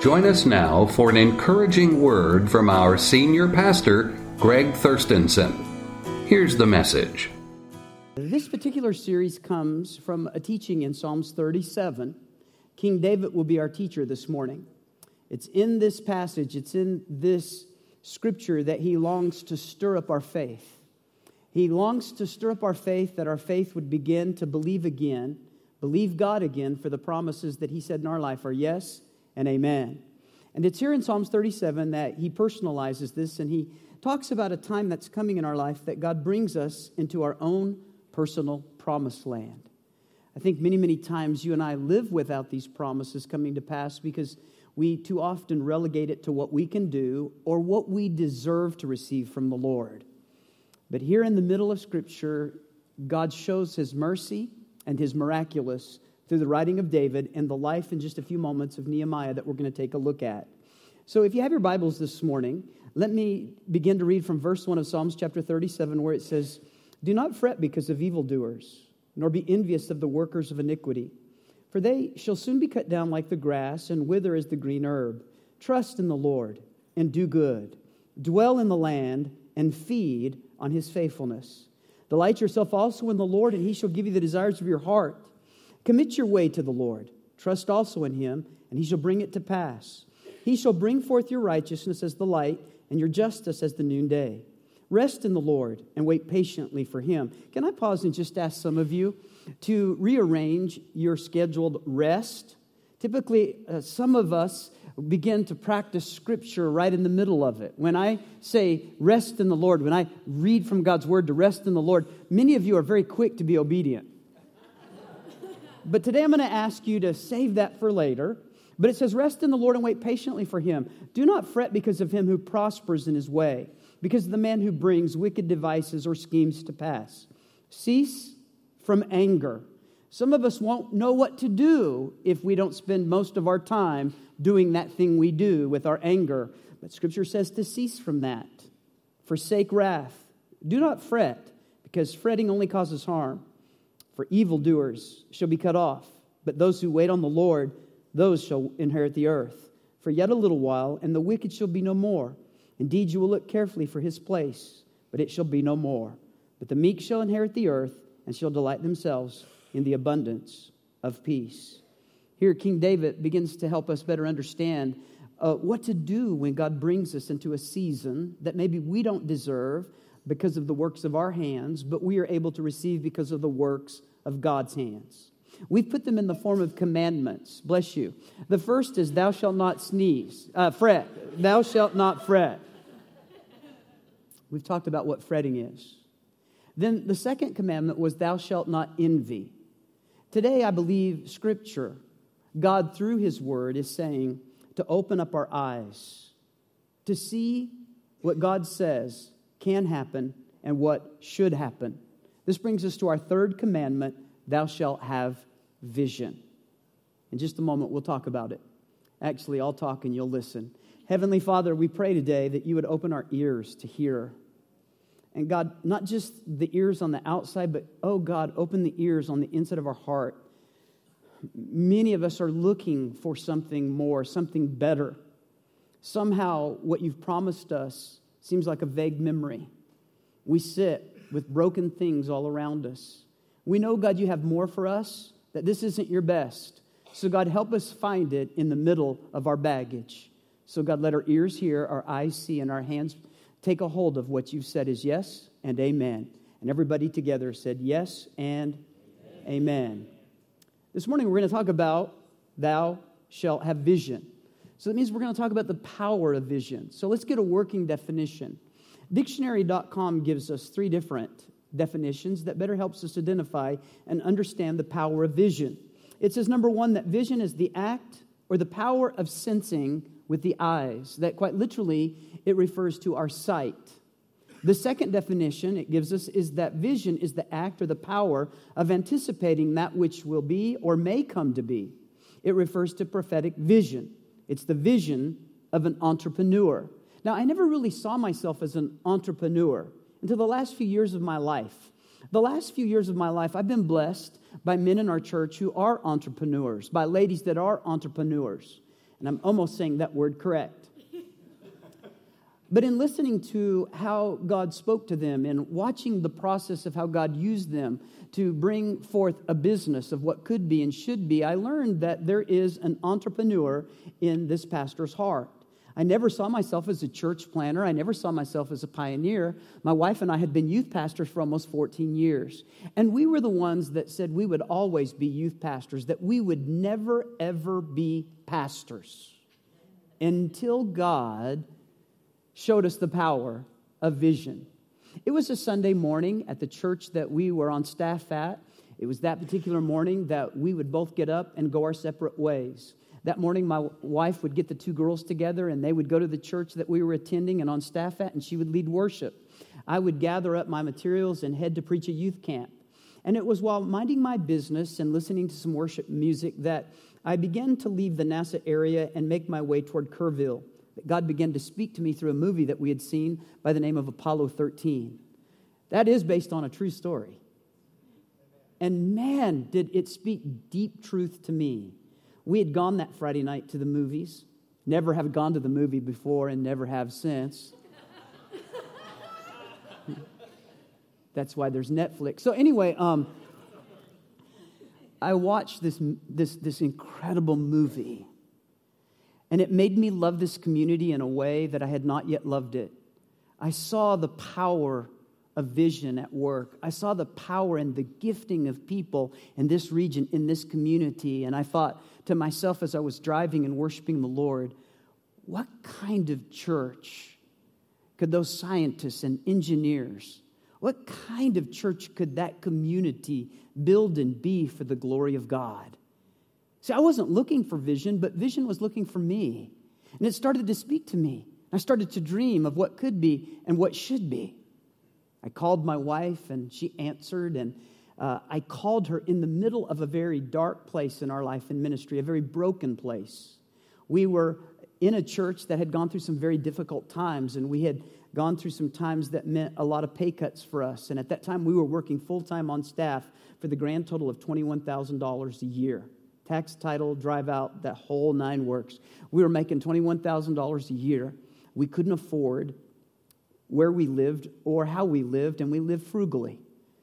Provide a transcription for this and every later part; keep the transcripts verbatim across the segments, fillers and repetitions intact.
Join us now for an encouraging word from our senior pastor, Greg Thurstenson. Here's the message. This particular series comes from a teaching in Psalms thirty-seven. King David will be our teacher this morning. It's in this passage, it's in this scripture that he longs to stir up our faith. He longs to stir up our faith, that our faith would begin to believe again, believe God again, for the promises that he said in our life are yes and amen. And it's here in Psalms thirty-seven that he personalizes this, and he talks about a time that's coming in our life that God brings us into our own personal promised land. I think many, many times you and I live without these promises coming to pass because we too often relegate it to what we can do or what we deserve to receive from the Lord. But here in the middle of Scripture, God shows His mercy and His miraculous through the writing of David and the life in just a few moments of Nehemiah that we're going to take a look at. So if you have your Bibles this morning, let me begin to read from verse one of Psalms chapter thirty-seven, where it says, "Do not fret because of evildoers, nor be envious of the workers of iniquity. For they shall soon be cut down like the grass and wither as the green herb. Trust in the Lord and do good. Dwell in the land and feed on His faithfulness. Delight yourself also in the Lord, and He shall give you the desires of your heart. Commit your way to the Lord. Trust also in Him, and He shall bring it to pass. He shall bring forth your righteousness as the light, and your justice as the noonday. Rest in the Lord and wait patiently for Him." Can I pause and just ask some of you to rearrange your scheduled rest? Typically, uh, some of us begin to practice Scripture right in the middle of it. When I say rest in the Lord, when I read from God's Word to rest in the Lord, many of you are very quick to be obedient. But today I'm going to ask you to save that for later. But it says, "Rest in the Lord and wait patiently for Him. Do not fret because of him who prospers in his way, because of the man who brings wicked devices or schemes to pass. Cease from anger." Some of us won't know what to do if we don't spend most of our time doing that thing we do with our anger. But Scripture says to cease from that. "Forsake wrath. Do not fret, because fretting only causes harm. For evildoers shall be cut off, but those who wait on the Lord, those shall inherit the earth. For yet a little while, and the wicked shall be no more. Indeed, you will look carefully for his place, but it shall be no more. But the meek shall inherit the earth, and shall delight themselves in the abundance of peace." Here, King David begins to help us better understand uh, what to do when God brings us into a season that maybe we don't deserve because of the works of our hands, but we are able to receive because of the works of God's hands. We've put them in the form of commandments. Bless you. The first is, "Thou shalt not sneeze, uh, fret. Thou shalt not fret." We've talked about what fretting is. Then the second commandment was, "Thou shalt not envy." Today, I believe Scripture, God through His Word, is saying to open up our eyes, to see what God says can happen and what should happen. This brings us to our third commandment, "Thou shalt have vision." In just a moment, we'll talk about it. Actually, I'll talk and you'll listen. Heavenly Father, we pray today that you would open our ears to hear. And God, not just the ears on the outside, but, oh God, open the ears on the inside of our heart. Many of us are looking for something more, something better. Somehow, what you've promised us seems like a vague memory. We sit with broken things all around us. We know, God, you have more for us, that this isn't your best. So, God, help us find it in the middle of our baggage. So, God, let our ears hear, our eyes see, and our hands take a hold of what you've said is yes and amen. And everybody together said yes and amen. Amen. This morning we're going to talk about "Thou shalt have vision." So that means we're going to talk about the power of vision. So let's get a working definition. Dictionary dot com gives us three different definitions that better helps us identify and understand the power of vision. It says, number one, that vision is the act or the power of sensing with the eyes. That quite literally, it refers to our sight. The second definition it gives us is that vision is the act or the power of anticipating that which will be or may come to be. It refers to prophetic vision. It's the vision of an entrepreneur. Now, I never really saw myself as an entrepreneur until the last few years of my life. The last few years of my life, I've been blessed by men in our church who are entrepreneurs, by ladies that are entrepreneurs. And I'm almost saying that word correct. But in listening to how God spoke to them and watching the process of how God used them to bring forth a business of what could be and should be, I learned that there is an entrepreneur in this pastor's heart. I never saw myself as a church planner. I never saw myself as a pioneer. My wife and I had been youth pastors for almost fourteen years. And we were the ones that said we would always be youth pastors, that we would never, ever be pastors until God showed us the power of vision. It was a Sunday morning at the church that we were on staff at. It was that particular morning that we would both get up and go our separate ways. That morning, my wife would get the two girls together, and they would go to the church that we were attending and on staff at, and she would lead worship. I would gather up my materials and head to preach a youth camp. And it was while minding my business and listening to some worship music that I began to leave the NASA area and make my way toward Kerrville. God began to speak to me through a movie that we had seen by the name of Apollo thirteen. That is based on a true story. And man, did it speak deep truth to me. We had gone that Friday night to the movies. Never have gone to the movie before and never have since. That's why there's Netflix. So anyway, um, I watched this, this, this incredible movie. And it made me love this community in a way that I had not yet loved it. I saw the power of vision at work. I saw the power and the gifting of people in this region, in this community. And I thought to myself as I was driving and worshiping the Lord, what kind of church could those scientists and engineers, what kind of church could that community build and be for the glory of God? See, I wasn't looking for vision, but vision was looking for me. And it started to speak to me. I started to dream of what could be and what should be. I called my wife, and she answered, and uh, I called her in the middle of a very dark place in our life and ministry, a very broken place. We were in a church that had gone through some very difficult times, and we had gone through some times that meant a lot of pay cuts for us. And at that time, we were working full-time on staff for the grand total of twenty-one thousand dollars a year. Tax, title, drive out, that whole nine works. We were making twenty-one thousand dollars a year. We couldn't afford where we lived or how we lived, and we lived frugally.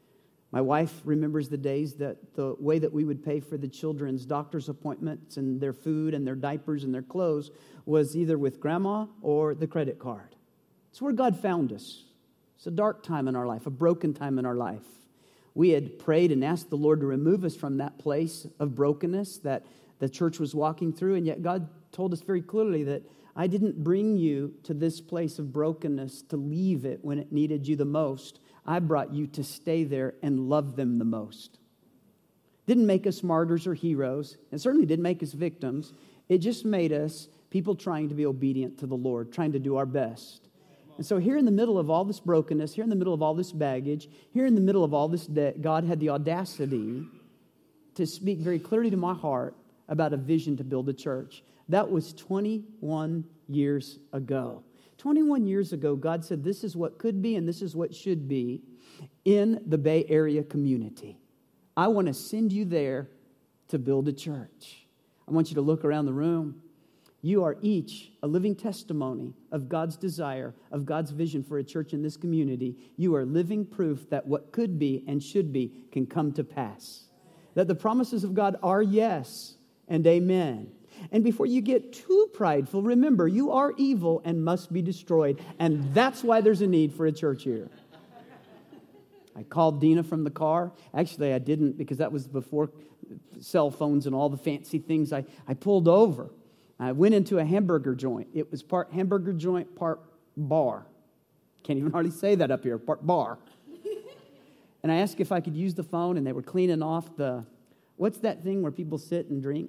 My wife remembers the days that the way that we would pay for the children's doctor's appointments and their food and their diapers and their clothes was either with grandma or the credit card. It's where God found us. It's a dark time in our life, a broken time in our life. We had prayed and asked the Lord to remove us from that place of brokenness that the church was walking through, and yet God told us very clearly that I didn't bring you to this place of brokenness to leave it when it needed you the most. I brought you to stay there and love them the most. Didn't make us martyrs or heroes, and certainly didn't make us victims. It just made us people trying to be obedient to the Lord, trying to do our best. And so here in the middle of all this brokenness, here in the middle of all this baggage, here in the middle of all this debt, God had the audacity to speak very clearly to my heart about a vision to build a church. That was twenty-one years ago. twenty-one years ago, God said, this is what could be and this is what should be in the Bay Area community. I want to send you there to build a church. I want you to look around the room. You are each a living testimony of God's desire, of God's vision for a church in this community. You are living proof that what could be and should be can come to pass. That the promises of God are yes and amen. And before you get too prideful, remember, you are evil and must be destroyed. And that's why there's a need for a church here. I called Dina from the car. Actually, I didn't, because that was before cell phones and all the fancy things. I, I pulled over. I went into a hamburger joint. It was part hamburger joint, part bar. Can't even hardly say that up here, part bar. And I asked if I could use the phone, and they were cleaning off the, what's that thing where people sit and drink?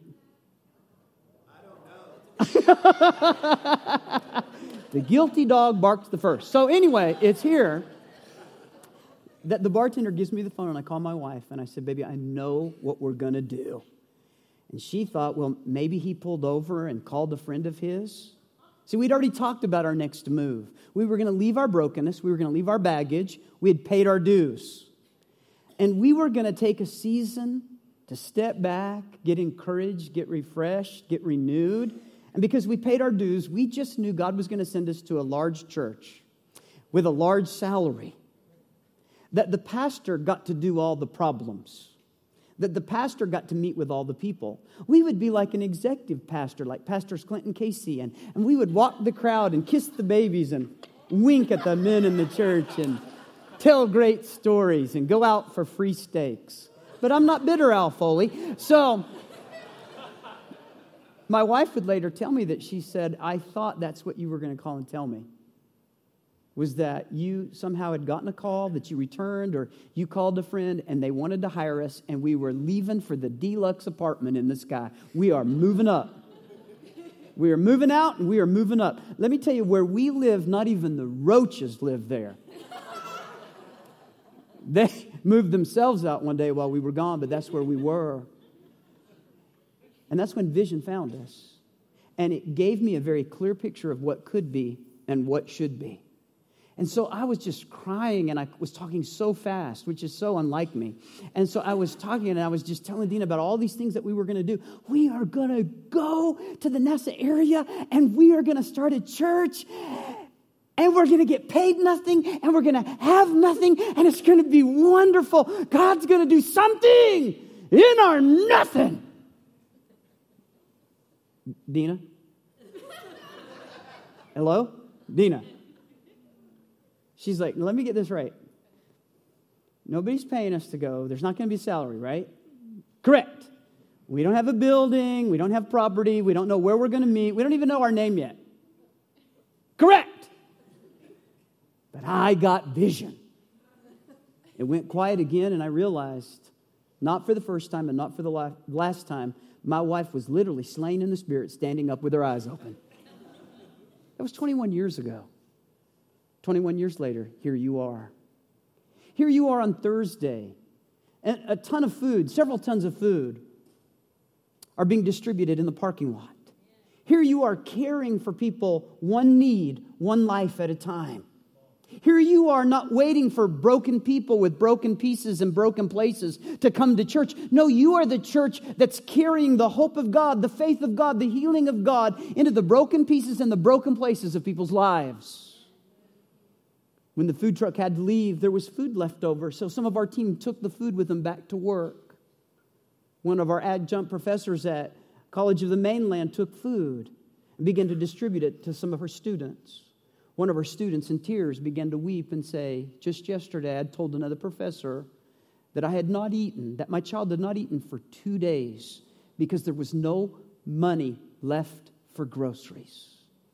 The guilty dog barks the first. So anyway, it's here that the bartender gives me the phone, and I call my wife, and I said, baby, I know what we're going to do. And she thought, well, maybe he pulled over and called a friend of his. See, we'd already talked about our next move. We were going to leave our brokenness. We were going to leave our baggage. We had paid our dues. And we were going to take a season to step back, get encouraged, get refreshed, get renewed, And because we paid our dues, we just knew God was going to send us to a large church with a large salary. That the pastor got to do all the problems. That the pastor got to meet with all the people. We would be like an executive pastor, like Pastors Clinton Casey, and, and we would walk the crowd and kiss the babies and wink at the men in the church and tell great stories and go out for free steaks. But I'm not bitter, Al Foley. So my wife would later tell me that she said, I thought that's what you were going to call and tell me. Was that you somehow had gotten a call that you returned, or you called a friend and they wanted to hire us, and we were leaving for the deluxe apartment in the sky. We are moving up. We are moving out and we are moving up. Let me tell you, where we live, not even the roaches live there. They moved themselves out one day while we were gone, but that's where we were. And that's when vision found us. And it gave me a very clear picture of what could be and what should be. And so I was just crying, and I was talking so fast, which is so unlike me. And so I was talking, and I was just telling Dina about all these things that we were going to do. We are going to go to the NASA area, and we are going to start a church, and we're going to get paid nothing, and we're going to have nothing, and it's going to be wonderful. God's going to do something in our nothing. Dina? Hello? Dina? She's like, let me get this right. Nobody's paying us to go. There's not going to be a salary, right? Correct. We don't have a building. We don't have property. We don't know where we're going to meet. We don't even know our name yet. Correct. But I got vision. It went quiet again, and I realized, not for the first time and not for the last time, my wife was literally slain in the spirit, standing up with her eyes open. That was twenty-one years ago. twenty-one years later, here you are. Here you are on Thursday. And a ton of food, several tons of food, are being distributed in the parking lot. Here you are caring for people, one need, one life at a time. Here you are not waiting for broken people with broken pieces and broken places to come to church. No, you are the church that's carrying the hope of God, the faith of God, the healing of God into the broken pieces and the broken places of people's lives. When the food truck had to leave, there was food left over. So some of our team took the food with them back to work. One of our adjunct professors at College of the Mainland took food and began to distribute it to some of her students. One of our students in tears began to weep and say, just yesterday I told another professor that I had not eaten, that my child had not eaten for two days because there was no money left for groceries.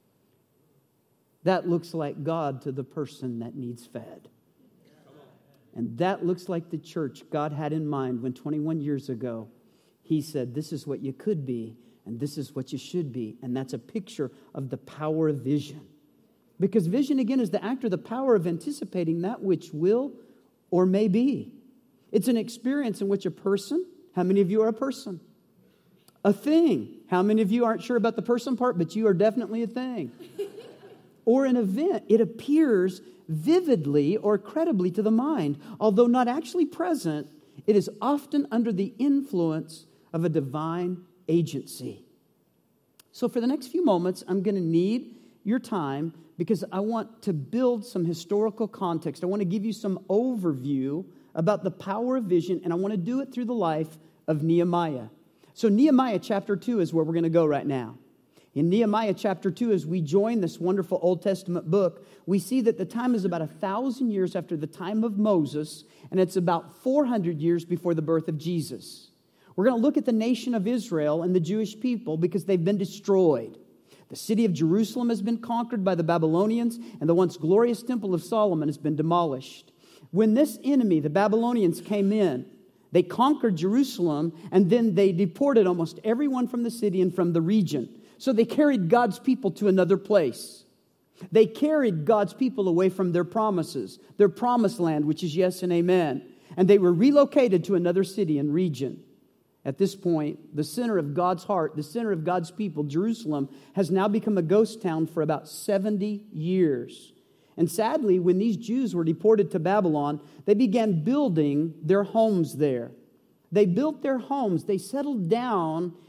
That looks like God to the person that needs fed. And that looks like the church God had in mind when twenty-one years ago He said, this is what you could be and this is what you should be. And that's a picture of the power of vision. Because vision, again, is the act or the power of anticipating that which will or may be. It's an experience in which a person, how many of you are a person? A thing. How many of you aren't sure about the person part, but you are definitely a thing? Or an event. It appears vividly or credibly to the mind. Although not actually present, it is often under the influence of a divine agency. So for the next few moments, I'm going to need your time because I want to build some historical context. I want to give you some overview about the power of vision, and I want to do it through the life of Nehemiah. So Nehemiah chapter two is where we're going to go right now. In Nehemiah chapter two, as we join this wonderful Old Testament book, we see that the time is about a thousand years after the time of Moses, and it's about four hundred years before the birth of Jesus. We're going to look at the nation of Israel and the Jewish people because they've been destroyed. The city of Jerusalem has been conquered by the Babylonians, and the once glorious temple of Solomon has been demolished. When this enemy, the Babylonians, came in, they conquered Jerusalem, and then they deported almost everyone from the city and from the region. So they carried God's people to another place. They carried God's people away from their promises, their promised land, which is yes and amen. And they were relocated to another city and region. At this point, the center of God's heart, the center of God's people, Jerusalem, has now become a ghost town for about seventy years. And sadly, when these Jews were deported to Babylon, they began building their homes there. They built their homes. They settled down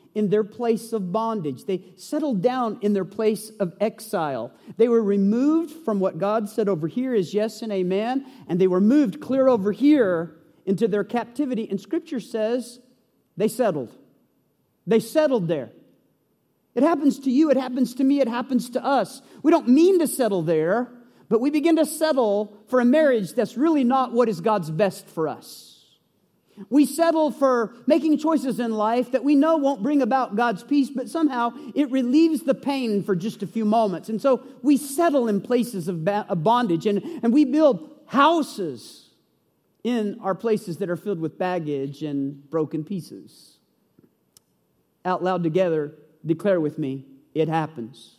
in their place of bondage. They settled down in their place of exile. They were removed from what God said over here is yes and amen, and they were moved clear over here into their captivity. And Scripture says they settled. They settled there. It happens to you, it happens to me, it happens to us. We don't mean to settle there, but we begin to settle for a marriage that's really not what is God's best for us. We settle for making choices in life that we know won't bring about God's peace, but somehow it relieves the pain for just a few moments. And so we settle in places of bondage, and, and we build houses in our places that are filled with baggage and broken pieces. Out loud together, declare with me, it happens.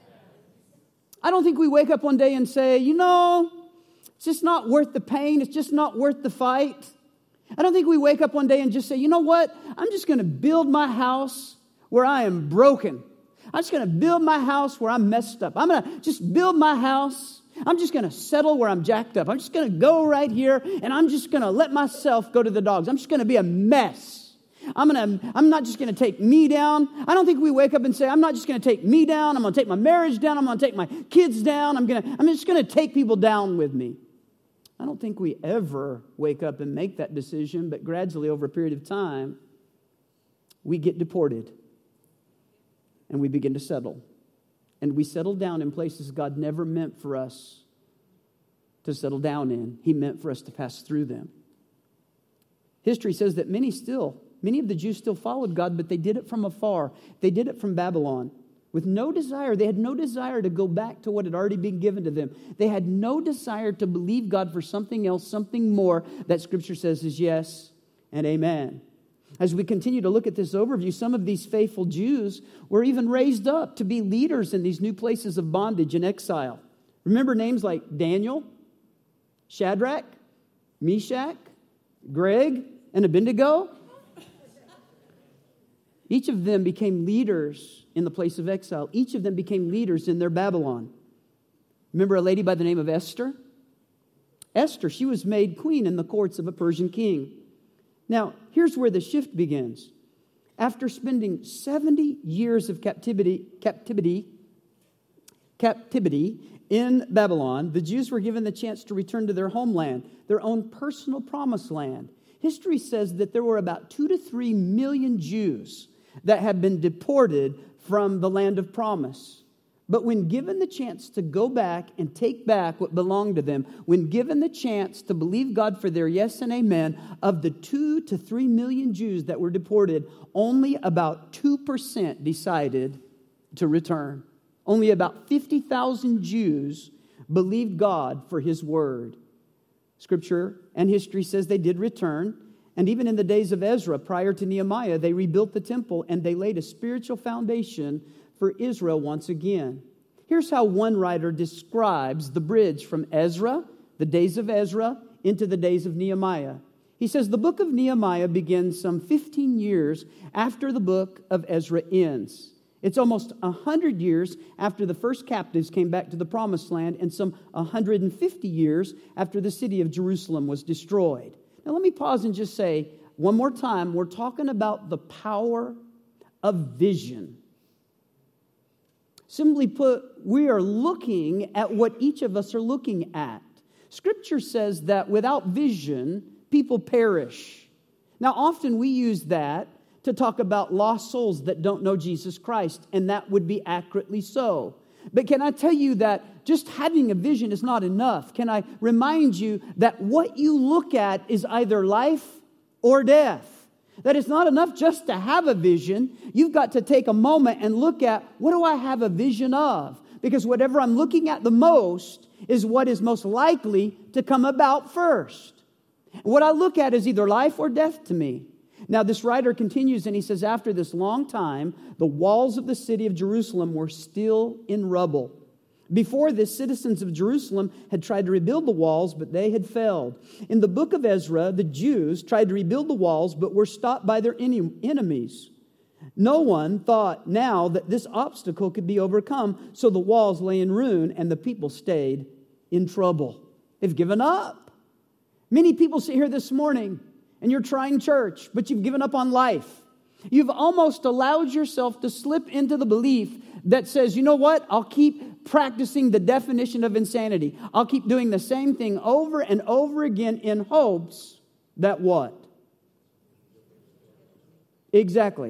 I don't think we wake up one day and say, you know, it's just not worth the pain. It's just not worth the fight. I don't think we wake up one day and just say, you know what? I'm just going to build my house where I am broken. I'm just going to build my house where I'm messed up. I'm going to just build my house. I'm just going to settle where I'm jacked up. I'm just going to go right here and I'm just going to let myself go to the dogs. I'm just going to be a mess. I'm going to, I'm not just going to take me down. I don't think we wake up and say, I'm not just going to take me down. I'm going to take my marriage down. I'm going to take my kids down. I'm going to, I'm just going to take people down with me. I don't think we ever wake up and make that decision, but gradually over a period of time, we get deported and we begin to settle. And we settle down in places God never meant for us to settle down in. He meant for us to pass through them. History says that many still, many of the Jews still followed God, but they did it from afar. They did it from Babylon. With no desire, they had no desire to go back to what had already been given to them. They had no desire to believe God for something else, something more that Scripture says is yes and amen. As we continue to look at this overview, some of these faithful Jews were even raised up to be leaders in these new places of bondage and exile. Remember names like Daniel, Shadrach, Meshach, Greg, and Abednego? Each of them became leaders in the place of exile. Each of them became leaders in their Babylon. Remember a lady by the name of Esther? Esther, she was made queen in the courts of a Persian king. Now, here's where the shift begins. After spending seventy years of captivity, captivity, captivity in Babylon, the Jews were given the chance to return to their homeland, their own personal promised land. History says that there were about two to three million Jews that had been deported from the land of promise. But when given the chance to go back and take back what belonged to them, when given the chance to believe God for their yes and amen, of the two to three million Jews that were deported, only about two percent decided to return. Only about fifty thousand Jews believed God for His word. Scripture and history says they did return. And even in the days of Ezra, prior to Nehemiah, they rebuilt the temple and they laid a spiritual foundation for Israel once again. Here's how one writer describes the bridge from Ezra, the days of Ezra, into the days of Nehemiah. He says the book of Nehemiah begins some fifteen years after the book of Ezra ends. It's almost one hundred years after the first captives came back to the promised land and some one hundred fifty years after the city of Jerusalem was destroyed. Now let me pause and just say one more time, we're talking about the power of vision. Simply put, we are looking at what each of us are looking at. Scripture says that without vision, people perish. Now often we use that to talk about lost souls that don't know Jesus Christ, and that would be accurately so. But can I tell you that just having a vision is not enough? Can I remind you that what you look at is either life or death? That it's not enough just to have a vision. You've got to take a moment and look at, what do I have a vision of? Because whatever I'm looking at the most is what is most likely to come about first. What I look at is either life or death to me. Now, this writer continues and he says, after this long time, the walls of the city of Jerusalem were still in rubble. Before this, citizens of Jerusalem had tried to rebuild the walls, but they had failed. In the book of Ezra, the Jews tried to rebuild the walls, but were stopped by their enemies. No one thought now that this obstacle could be overcome, so the walls lay in ruin and the people stayed in trouble. They've given up. Many people sit here this morning and you're trying church, but you've given up on life. You've almost allowed yourself to slip into the belief that says, you know what? I'll keep practicing the definition of insanity. I'll keep doing the same thing over and over again in hopes that what? Exactly.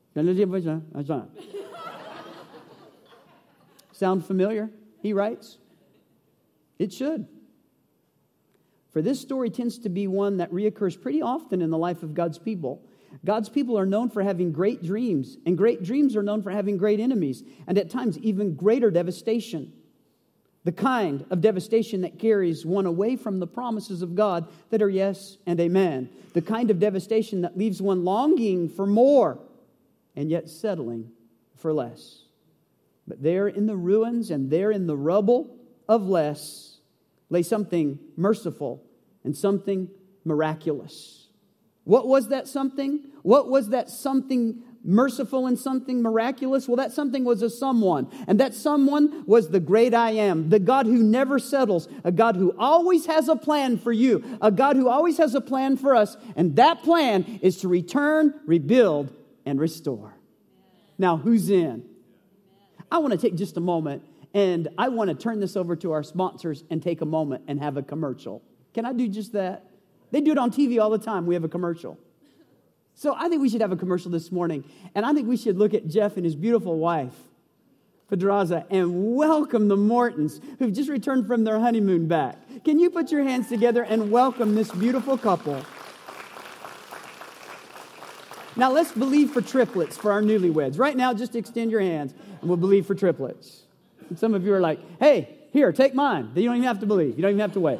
Sound familiar? He writes. It should. For this story tends to be one that reoccurs pretty often in the life of God's people. God's people are known for having great dreams, and great dreams are known for having great enemies, and at times even greater devastation. The kind of devastation that carries one away from the promises of God that are yes and amen. The kind of devastation that leaves one longing for more and yet settling for less. But there in the ruins and there in the rubble of less lay something merciful and something miraculous. What was that something? What was that something merciful and something miraculous? Well, that something was a someone. And that someone was the great I am, the God who never settles, a God who always has a plan for you, a God who always has a plan for us. And that plan is to return, rebuild, and restore. Now, who's in? I want to take just a moment, and I want to turn this over to our sponsors and take a moment and have a commercial. Can I do just that? They do it on T V all the time. We have a commercial. So I think we should have a commercial this morning. And I think we should look at Jeff and his beautiful wife, Pedraza, and welcome the Mortons, who've just returned from their honeymoon back. Can you put your hands together and welcome this beautiful couple? Now let's believe for triplets for our newlyweds. Right now, just extend your hands and we'll believe for triplets. And some of you are like, hey, here, take mine. You don't even have to believe. You don't even have to wait.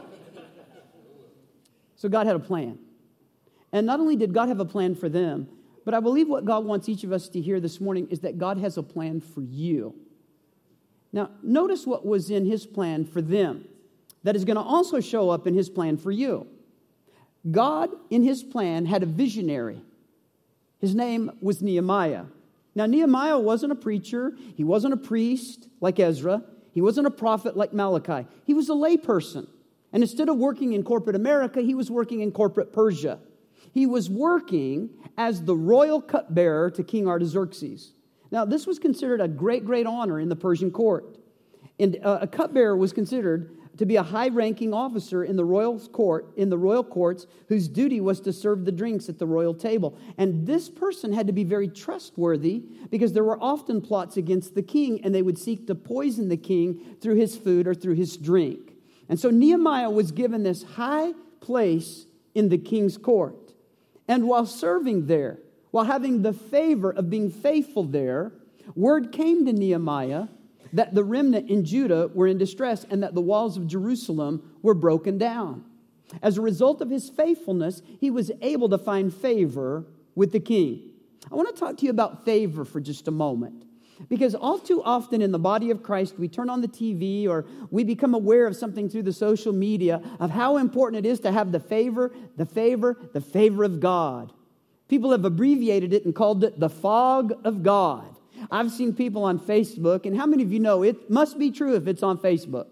So God had a plan. And not only did God have a plan for them, but I believe what God wants each of us to hear this morning is that God has a plan for you. Now, notice what was in His plan for them that is going to also show up in His plan for you. God, in His plan, had a visionary. His name was Nehemiah. Now, Nehemiah wasn't a preacher. He wasn't a priest like Ezra. He wasn't a prophet like Malachi. He was a layperson. And instead of working in corporate America, he was working in corporate Persia. He was working as the royal cupbearer to King Artaxerxes. Now, this was considered a great, great honor in the Persian court. And uh, a cupbearer was considered to be a high-ranking officer in the royal court, in the royal courts, whose duty was to serve the drinks at the royal table. And this person had to be very trustworthy because there were often plots against the king, and they would seek to poison the king through his food or through his drink. And so Nehemiah was given this high place in the king's court. And while serving there, while having the favor of being faithful there, word came to Nehemiah that the remnant in Judah were in distress and that the walls of Jerusalem were broken down. As a result of his faithfulness, he was able to find favor with the king. I want to talk to you about favor for just a moment. Because all too often in the body of Christ, we turn on the T V or we become aware of something through the social media of how important it is to have the favor, the favor, the favor of God. People have abbreviated it and called it the fog of God. I've seen people on Facebook, and how many of you know it must be true if it's on Facebook?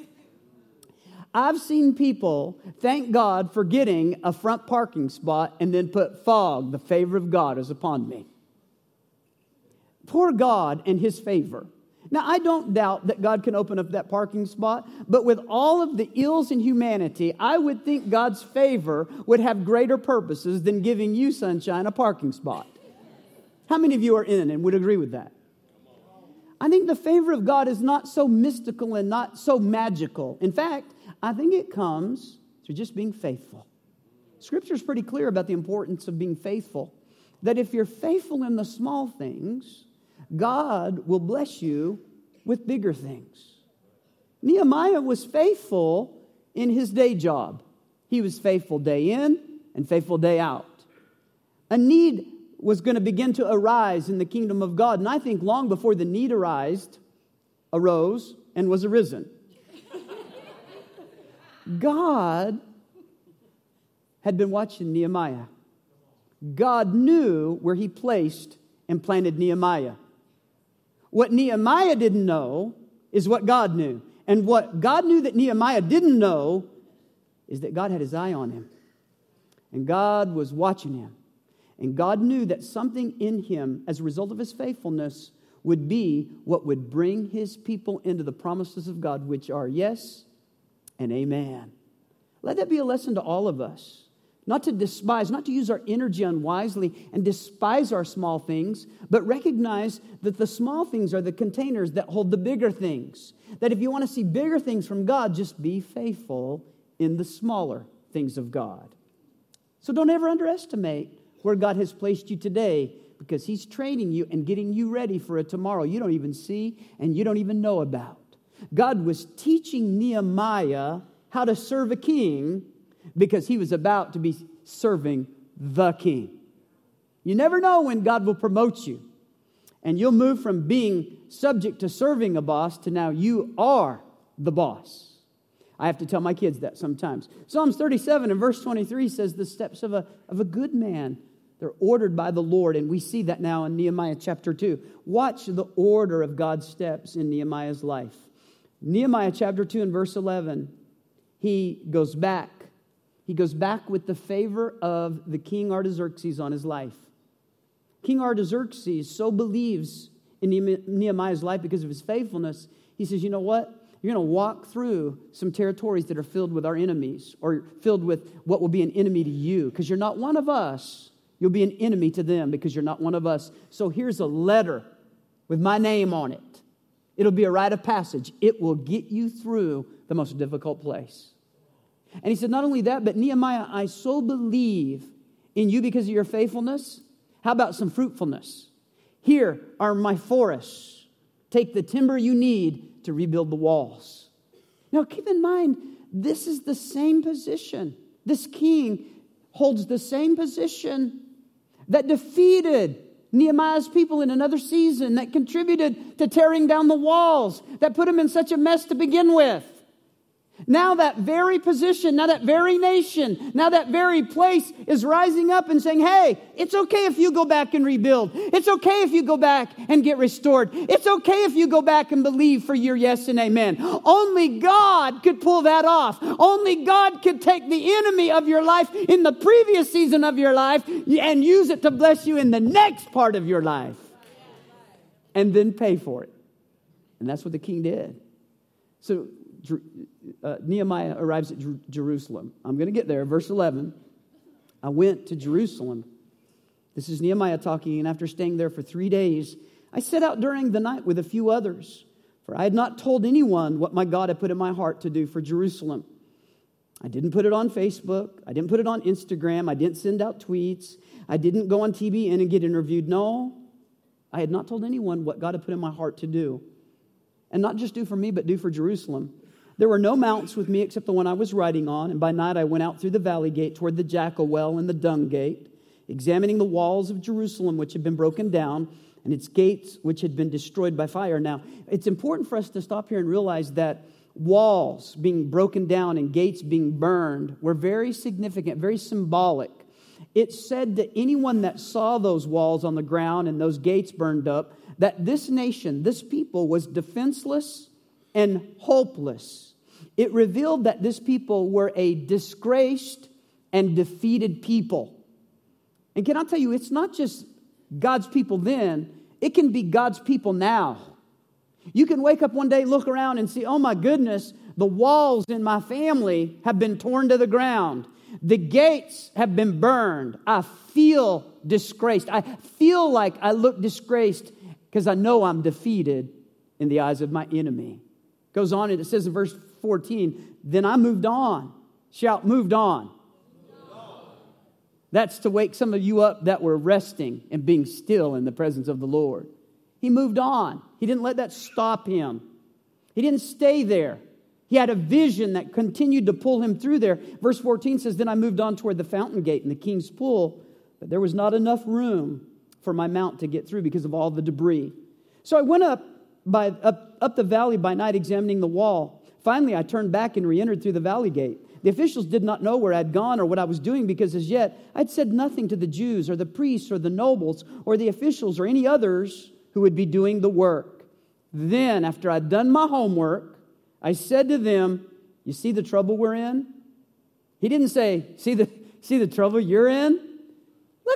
I've seen people thank God for getting a front parking spot and then put fog, the favor of God is upon me. Poor God and His favor. Now, I don't doubt that God can open up that parking spot, but with all of the ills in humanity, I would think God's favor would have greater purposes than giving you, sunshine, a parking spot. How many of you are in and would agree with that? I think the favor of God is not so mystical and not so magical. In fact, I think it comes through just being faithful. Scripture is pretty clear about the importance of being faithful. That if you're faithful in the small things, God will bless you with bigger things. Nehemiah was faithful in his day job. He was faithful day in and faithful day out. A need was going to begin to arise in the kingdom of God. And I think long before the need arose, arose and was arisen. God had been watching Nehemiah. God knew where He placed and planted Nehemiah. What Nehemiah didn't know is what God knew. And what God knew that Nehemiah didn't know is that God had His eye on him. And God was watching him. And God knew that something in him, as a result of his faithfulness, would be what would bring his people into the promises of God, which are yes and amen. Let that be a lesson to all of us. Not to despise, not to use our energy unwisely and despise our small things, but recognize that the small things are the containers that hold the bigger things. That if you want to see bigger things from God, just be faithful in the smaller things of God. So don't ever underestimate where God has placed you today, because he's training you and getting you ready for a tomorrow you don't even see and you don't even know about. God was teaching Nehemiah how to serve a king because he was about to be serving the king. You never know when God will promote you. And you'll move from being subject to serving a boss to now you are the boss. I have to tell my kids that sometimes. Psalms thirty-seven and verse twenty-three says the steps of a, of a good man, they're ordered by the Lord. And we see that now in Nehemiah chapter two. Watch the order of God's steps in Nehemiah's life. Nehemiah chapter two and verse eleven, he goes back. He goes back with the favor of the King Artaxerxes on his life. King Artaxerxes so believes in Nehemiah's life because of his faithfulness. He says, you know what? You're going to walk through some territories that are filled with our enemies, or filled with what will be an enemy to you. Because you're not one of us, you'll be an enemy to them because you're not one of us. So here's a letter with my name on it. It'll be a rite of passage. It will get you through the most difficult place. And he said, not only that, but Nehemiah, I so believe in you because of your faithfulness. How about some fruitfulness? Here are my forests. Take the timber you need to rebuild the walls. Now, keep in mind, this is the same position. This king holds the same position that defeated Nehemiah's people in another season, that contributed to tearing down the walls, that put them in such a mess to begin with. Now that very position, now that very nation, now that very place is rising up and saying, hey, it's okay if you go back and rebuild. It's okay if you go back and get restored. It's okay if you go back and believe for your yes and amen. Only God could pull that off. Only God could take the enemy of your life in the previous season of your life and use it to bless you in the next part of your life. And then pay for it. And that's what the king did. So, Uh, Nehemiah arrives at Jer- Jerusalem. I'm going to get there. Verse eleven. I went to Jerusalem. This is Nehemiah talking. And after staying there for three days, I set out during the night with a few others. For I had not told anyone what my God had put in my heart to do for Jerusalem. I didn't put it on Facebook. I didn't put it on Instagram. I didn't send out tweets. I didn't go on T B N and get interviewed. No, I had not told anyone what God had put in my heart to do. And not just do for me, but do for Jerusalem. There were no mounts with me except the one I was riding on, and by night I went out through the valley gate toward the jackal well and the dung gate, examining the walls of Jerusalem which had been broken down, and its gates which had been destroyed by fire. Now, it's important for us to stop here and realize that walls being broken down and gates being burned were very significant, very symbolic. It said to anyone that saw those walls on the ground and those gates burned up, that this nation, this people was defenseless and hopeless. It revealed that this people were a disgraced and defeated people. And can I tell you, it's not just God's people then, it can be God's people now. You can wake up one day, look around and see, oh my goodness, the walls in my family have been torn to the ground. The gates have been burned. I feel disgraced. I feel like I look disgraced because I know I'm defeated in the eyes of my enemy. Goes on and it says in verse fourteen, then I moved on. Shout, moved on. Moved on. That's to wake some of you up that were resting and being still in the presence of the Lord. He moved on. He didn't let that stop him. He didn't stay there. He had a vision that continued to pull him through there. Verse fourteen says, then I moved on toward the fountain gate and the king's pool, but there was not enough room for my mount to get through because of all the debris. So I went up by up, up the valley by night, examining the wall. Finally, I turned back and re-entered through the valley gate. The officials did not know where I'd gone or what I was doing because as yet I'd said nothing to the Jews or the priests or the nobles or the officials or any others who would be doing the work. Then, after I'd done my homework, I said to them, you see the trouble we're in? He didn't say, see the, see the trouble you're in? Look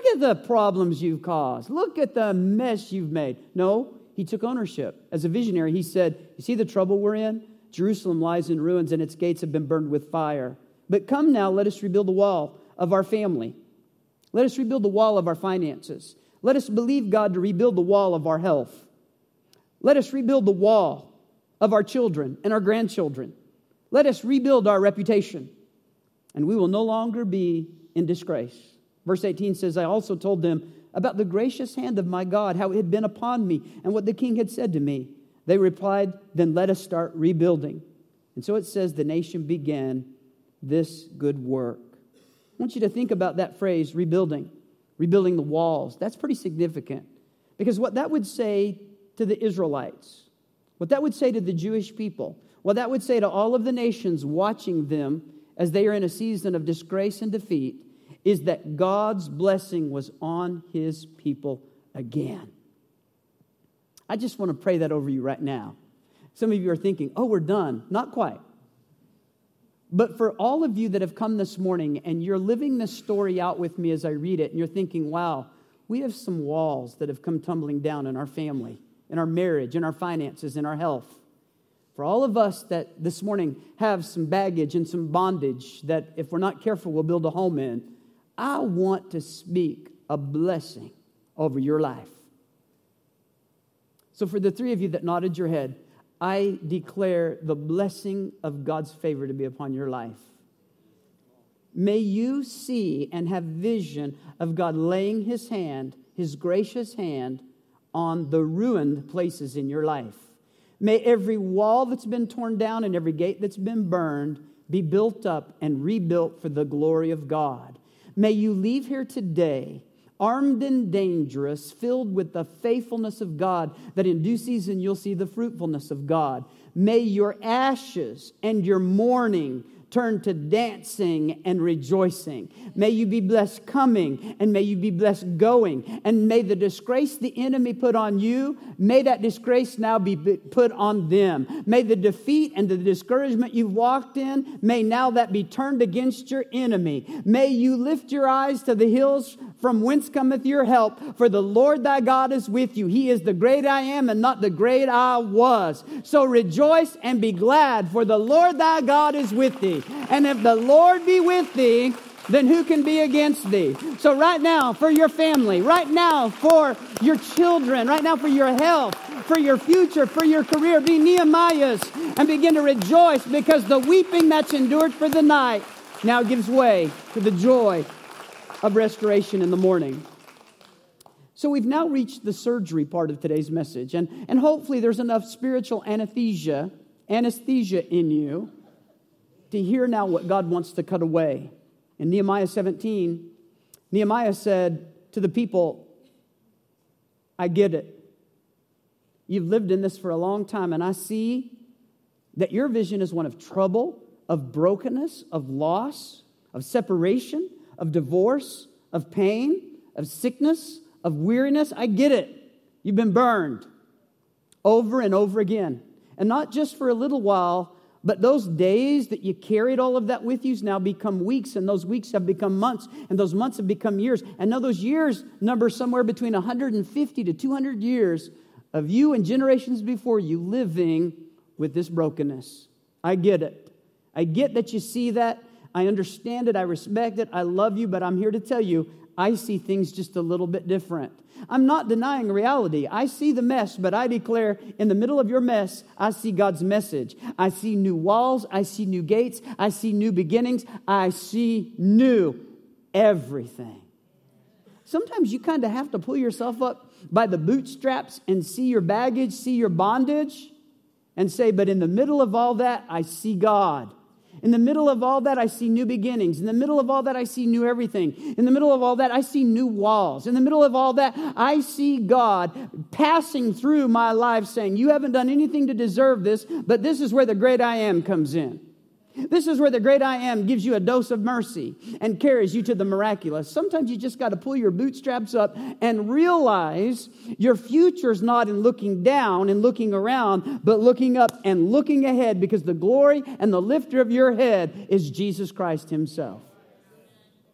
at the problems you've caused. Look at the mess you've made. No, he took ownership. As a visionary, he said, you see the trouble we're in? Jerusalem lies in ruins and its gates have been burned with fire. But come now, let us rebuild the wall of our family. Let us rebuild the wall of our finances. Let us believe God to rebuild the wall of our health. Let us rebuild the wall of our children and our grandchildren. Let us rebuild our reputation, and we will no longer be in disgrace. Verse eighteen says, I also told them about the gracious hand of my God, how it had been upon me, and what the king had said to me. They replied, then let us start rebuilding. And so it says the nation began this good work. I want you to think about that phrase, rebuilding, rebuilding the walls. That's pretty significant, because what that would say to the Israelites, what that would say to the Jewish people, what that would say to all of the nations watching them as they are in a season of disgrace and defeat, is that God's blessing was on his people again. I just want to pray that over you right now. Some of you are thinking, oh, we're done. Not quite. But for all of you that have come this morning and you're living this story out with me as I read it, and you're thinking, wow, we have some walls that have come tumbling down in our family, in our marriage, in our finances, in our health. For all of us that this morning have some baggage and some bondage that if we're not careful, we'll build a home in, I want to speak a blessing over your life. So for the three of you that nodded your head, I declare the blessing of God's favor to be upon your life. May you see and have vision of God laying his hand, his gracious hand, on the ruined places in your life. May every wall that's been torn down and every gate that's been burned be built up and rebuilt for the glory of God. May you leave here today armed and dangerous, filled with the faithfulness of God, that in due season you'll see the fruitfulness of God. May your ashes and your mourning turn to dancing and rejoicing. May you be blessed coming, and may you be blessed going. And may the disgrace the enemy put on you, may that disgrace now be put on them. May the defeat and the discouragement you've walked in, may now that be turned against your enemy. May you lift your eyes to the hills from whence cometh your help, for the Lord thy God is with you. He is the great I am and not the great I was. So rejoice and be glad, for the Lord thy God is with thee. And if the Lord be with thee, then who can be against thee? So right now, for your family, right now, for your children, right now, for your health, for your future, for your career, be Nehemiahs and begin to rejoice, because the weeping that's endured for the night now gives way to the joy of restoration in the morning. So we've now reached the surgery part of today's message, and, and hopefully there's enough spiritual anesthesia, anesthesia in you to hear now what God wants to cut away. In Nehemiah seventeen, Nehemiah said to the people, I get it. You've lived in this for a long time, and I see that your vision is one of trouble, of brokenness, of loss, of separation, of divorce, of pain, of sickness, of weariness. I get it. You've been burned over and over again. And not just for a little while, but those days that you carried all of that with you now become weeks, and those weeks have become months, and those months have become years. And now those years number somewhere between one hundred fifty to two hundred years of you and generations before you living with this brokenness. I get it. I get that you see that. I understand it. I respect it. I love you, but I'm here to tell you, I see things just a little bit different. I'm not denying reality. I see the mess, but I declare in the middle of your mess, I see God's message. I see new walls. I see new gates. I see new beginnings. I see new everything. Sometimes you kind of have to pull yourself up by the bootstraps and see your baggage, see your bondage, and say, but in the middle of all that, I see God. In the middle of all that, I see new beginnings. In the middle of all that, I see new everything. In the middle of all that, I see new walls. In the middle of all that, I see God passing through my life saying, you haven't done anything to deserve this, but this is where the great I am comes in. This is where the great I am gives you a dose of mercy and carries you to the miraculous. Sometimes you just got to pull your bootstraps up and realize your future's not in looking down and looking around, but looking up and looking ahead, because the glory and the lifter of your head is Jesus Christ himself.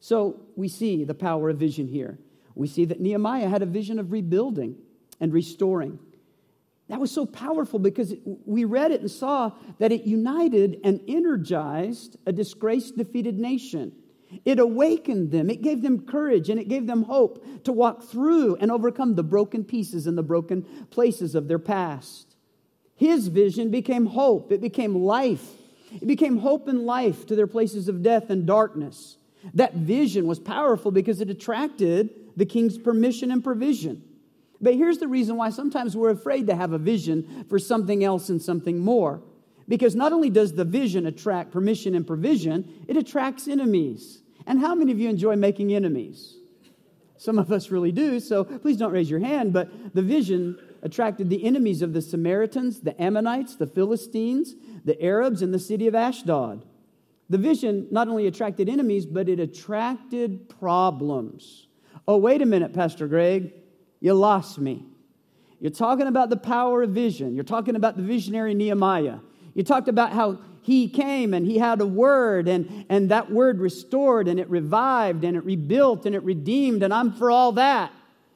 So we see the power of vision here. We see that Nehemiah had a vision of rebuilding and restoring. That was so powerful because we read it and saw that it united and energized a disgraced, defeated nation. It awakened them. It gave them courage and it gave them hope to walk through and overcome the broken pieces and the broken places of their past. His vision became hope. It became life. It became hope and life to their places of death and darkness. That vision was powerful because it attracted the king's permission and provision. But here's the reason why sometimes we're afraid to have a vision for something else and something more. Because not only does the vision attract permission and provision, it attracts enemies. And how many of you enjoy making enemies? Some of us really do, so please don't raise your hand. But the vision attracted the enemies of the Samaritans, the Ammonites, the Philistines, the Arabs, and the city of Ashdod. The vision not only attracted enemies, but it attracted problems. Oh, wait a minute, Pastor Greg. You lost me. You're talking about the power of vision. You're talking about the visionary Nehemiah. You talked about how he came and he had a word and, and that word restored and it revived and it rebuilt and it redeemed, and I'm for all that.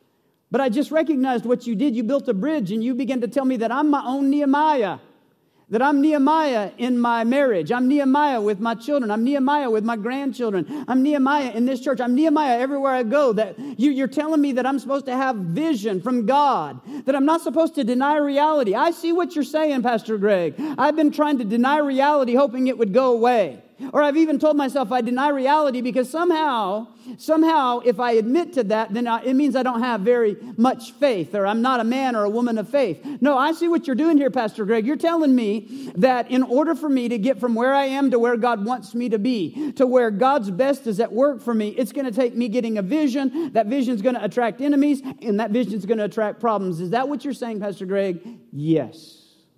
But I just recognized what you did. You built a bridge and you began to tell me that I'm my own Nehemiah. That I'm Nehemiah in my marriage. I'm Nehemiah with my children. I'm Nehemiah with my grandchildren. I'm Nehemiah in this church. I'm Nehemiah everywhere I go. That you, you're telling me that I'm supposed to have vision from God. That I'm not supposed to deny reality. I see what you're saying, Pastor Greg. I've been trying to deny reality, hoping it would go away. Or I've even told myself I deny reality because somehow, somehow, if I admit to that, then I, it means I don't have very much faith, or I'm not a man or a woman of faith. No, I see what you're doing here, Pastor Greg. You're telling me that in order for me to get from where I am to where God wants me to be, to where God's best is at work for me, it's going to take me getting a vision. That vision is going to attract enemies, and that vision is going to attract problems. Is that what you're saying, Pastor Greg? Yes.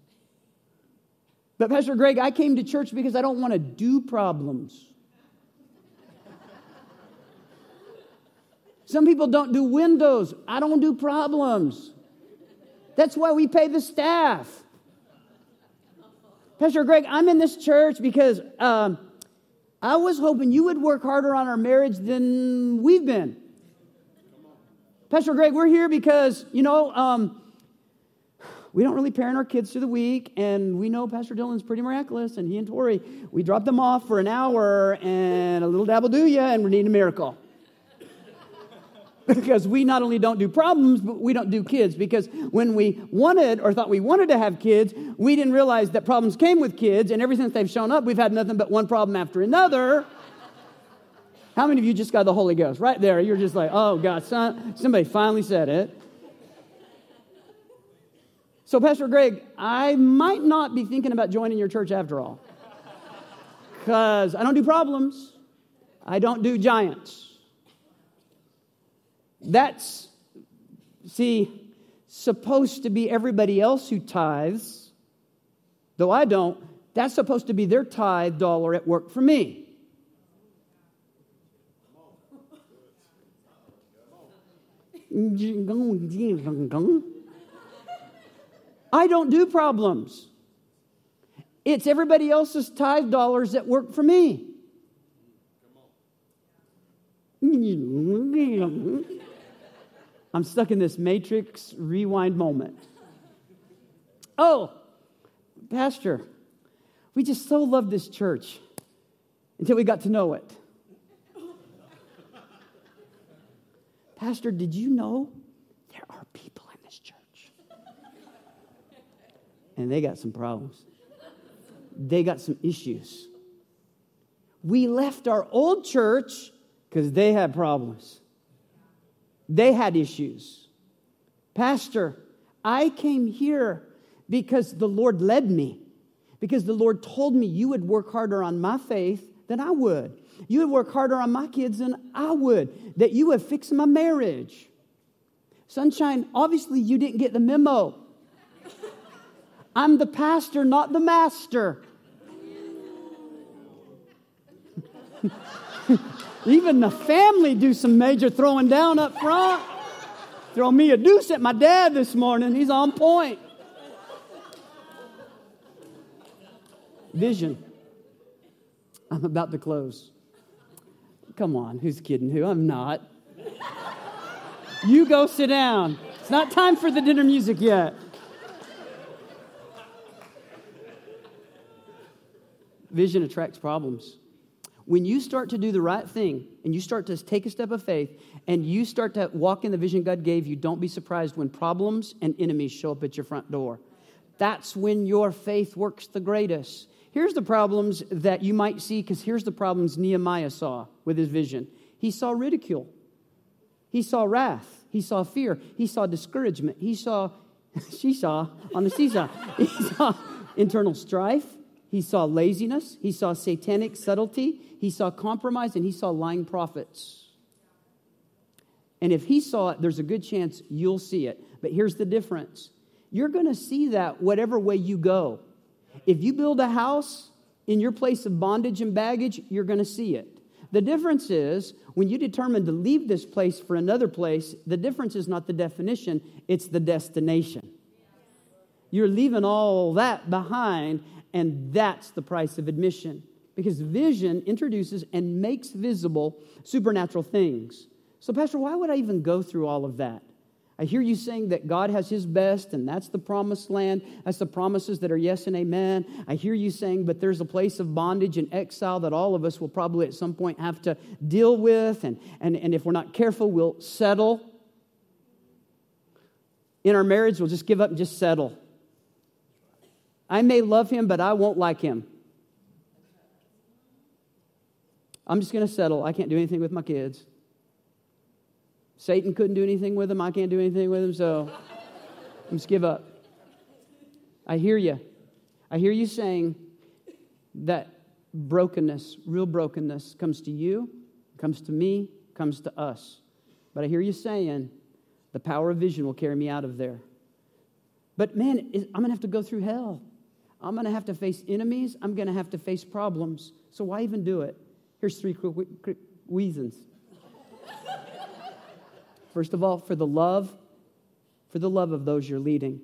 But Pastor Greg, I came to church because I don't want to do problems. Some people don't do windows. I don't do problems. That's why we pay the staff. Pastor Greg, I'm in this church because um, I was hoping you would work harder on our marriage than we've been. Pastor Greg, we're here because, you know, um, we don't really parent our kids through the week, and we know Pastor Dylan's pretty miraculous, and he and Tori, we drop them off for an hour and a little dabble-do-ya, and we need a miracle. Because we not only don't do problems, but we don't do kids. Because when we wanted or thought we wanted to have kids, we didn't realize that problems came with kids, and ever since they've shown up, we've had nothing but one problem after another. How many of you just got the Holy Ghost? Right there, you're just like, oh, God, son, somebody finally said it. So, Pastor Greg, I might not be thinking about joining your church after all. Because I don't do problems. I don't do giants. That's, see, supposed to be everybody else who tithes. Though I don't, that's supposed to be their tithe dollar at work for me. I don't do problems. It's everybody else's tithe dollars that work for me. I'm stuck in this Matrix rewind moment. Oh, Pastor, we just so loved this church until we got to know it. Pastor, did you know there are people in this church? And they got some problems. They got some issues. We left our old church because they had problems. They had issues. Pastor, I came here because the Lord led me. Because the Lord told me you would work harder on my faith than I would. You would work harder on my kids than I would. That you would fix my marriage. Sunshine, obviously you didn't get the memo. I'm the pastor, not the master. Even the family do some major throwing down up front. Throw me a deuce at my dad this morning. He's on point. Vision. I'm about to close. Come on, who's kidding who? I'm not. You go sit down. It's not time for the dinner music yet. Vision attracts problems. When you start to do the right thing and you start to take a step of faith and you start to walk in the vision God gave you, don't be surprised when problems and enemies show up at your front door. That's when your faith works the greatest. Here's the problems that you might see, because here's the problems Nehemiah saw with his vision. He saw ridicule. He saw wrath. He saw fear. He saw discouragement. He saw, she saw on the seesaw. He saw internal strife. He saw laziness. He saw satanic subtlety. He saw compromise, and he saw lying prophets. And if he saw it, there's a good chance you'll see it. But here's the difference. You're going to see that whatever way you go. If you build a house in your place of bondage and baggage, you're going to see it. The difference is, when you determine to leave this place for another place, the difference is not the definition, it's the destination. You're leaving all that behind, and that's the price of admission. Because vision introduces and makes visible supernatural things. So, Pastor, why would I even go through all of that? I hear you saying that God has His best, and that's the promised land. That's the promises that are yes and amen. I hear you saying, but there's a place of bondage and exile that all of us will probably at some point have to deal with, and, and, and if we're not careful, we'll settle. In our marriage, we'll just give up and just settle. I may love him, but I won't like him. I'm just going to settle. I can't do anything with my kids. Satan couldn't do anything with them. I can't do anything with them, so I just give up. I hear you. I hear you saying that brokenness, real brokenness, comes to you, comes to me, comes to us. But I hear you saying the power of vision will carry me out of there. But man, I'm going to have to go through hell. I'm going to have to face enemies. I'm going to have to face problems. So why even do it? Here's three quick, quick reasons. First of all, for the love, for the love of those you're leading.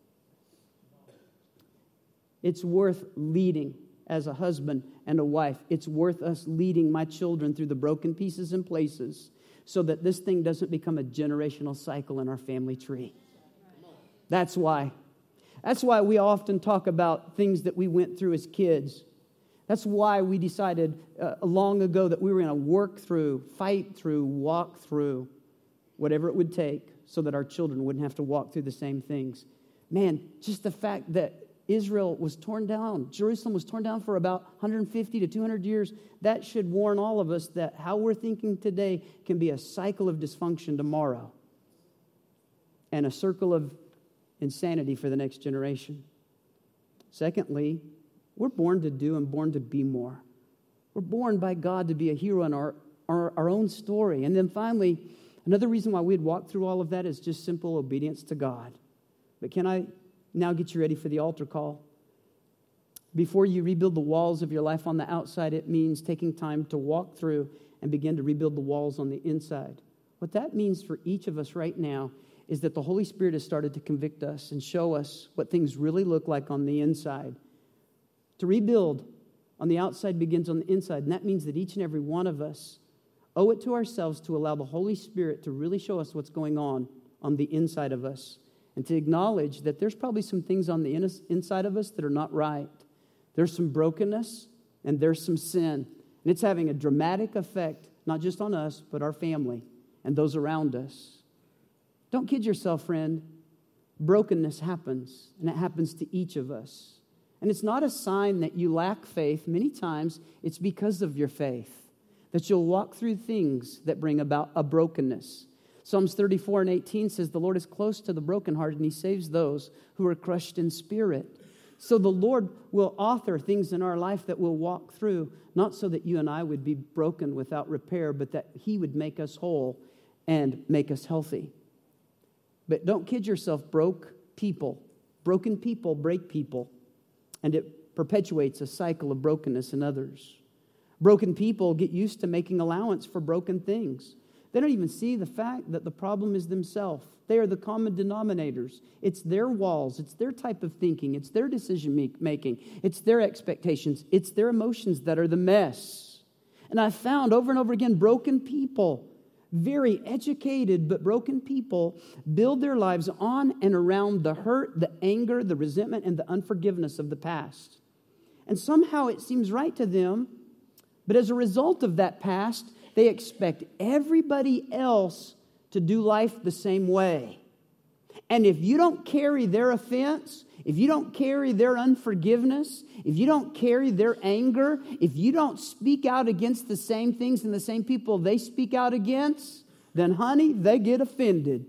It's worth leading as a husband and a wife. It's worth us leading my children through the broken pieces and places so that this thing doesn't become a generational cycle in our family tree. That's why. That's why we often talk about things that we went through as kids. That's why we decided uh, long ago that we were going to work through, fight through, walk through whatever it would take so that our children wouldn't have to walk through the same things. Man, just the fact that Israel was torn down, Jerusalem was torn down for about one hundred fifty to two hundred years, that should warn all of us that how we're thinking today can be a cycle of dysfunction tomorrow and a circle of insanity for the next generation. Secondly, we're born to do and born to be more. We're born by God to be a hero in our, our, our own story. And then finally, another reason why we'd walk through all of that is just simple obedience to God. But can I now get you ready for the altar call? Before you rebuild the walls of your life on the outside, it means taking time to walk through and begin to rebuild the walls on the inside. What that means for each of us right now is that the Holy Spirit has started to convict us and show us what things really look like on the inside. To rebuild on the outside begins on the inside, and that means that each and every one of us owe it to ourselves to allow the Holy Spirit to really show us what's going on on the inside of us and to acknowledge that there's probably some things on the inside of us that are not right. There's some brokenness and there's some sin, and it's having a dramatic effect, not just on us, but our family and those around us. Don't kid yourself, friend. Brokenness happens, and it happens to each of us. And it's not a sign that you lack faith. Many times, it's because of your faith that you'll walk through things that bring about a brokenness. Psalms thirty-four and eighteen says, the Lord is close to the brokenhearted, and He saves those who are crushed in spirit. So the Lord will author things in our life that we'll walk through, not so that you and I would be broken without repair, but that He would make us whole and make us healthy. But don't kid yourself, broke people. Broken people break people. And it perpetuates a cycle of brokenness in others. Broken people get used to making allowance for broken things. They don't even see the fact that the problem is themselves. They are the common denominators. It's their walls. It's their type of thinking. It's their decision making. It's their expectations. It's their emotions that are the mess. And I found over and over again, broken people, very educated but broken people, build their lives on and around the hurt, the anger, the resentment, and the unforgiveness of the past. And somehow it seems right to them, but as a result of that past, they expect everybody else to do life the same way. And if you don't carry their offense, if you don't carry their unforgiveness, if you don't carry their anger, if you don't speak out against the same things and the same people they speak out against, then honey, they get offended.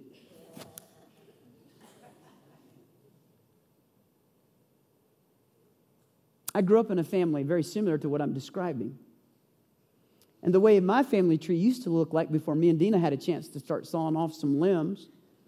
I grew up in a family very similar to what I'm describing. And the way my family tree used to look like before me and Dina had a chance to start sawing off some limbs.